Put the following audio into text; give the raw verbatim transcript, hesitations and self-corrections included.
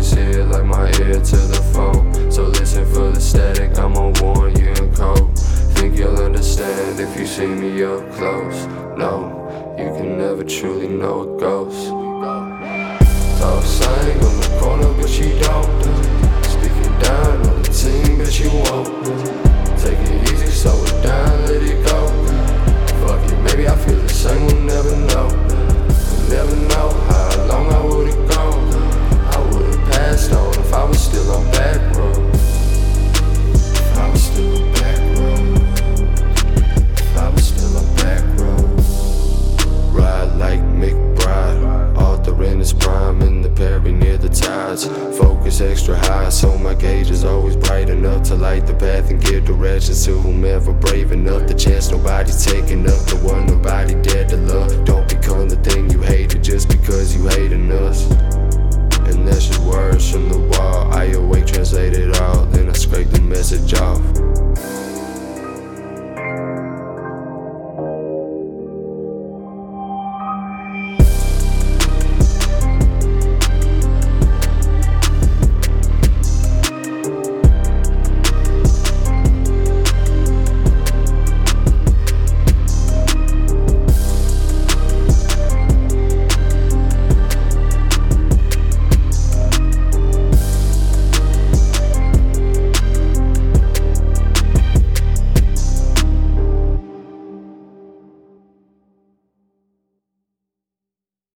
always hear like my ear to the phone. So listen for the static, I'ma warn you in code. Think you'll understand if you see me up close. No, you can never truly know a ghost. Talk sang on the corner, but she don't. Speaking down on the team, but you won't. Take it easy, slow it down, let it go. Fuck it, maybe I feel the same, we'll never know. We'll never know how long I would've gone. I would've passed on if I was still on back road. If I was still on back road. If I was still on back road. Ride like McBride, Arthur in his prime, in the Perry near the tides. Focus extra high, so my gauge is always bright enough to light the path and give directions to whomever brave enough. The chance nobody's taking up, the one nobody dared to love. Don't become the thing you hated just because you hating us. And that's just words from the wall. I awake, translate it all, then I scrape the message off.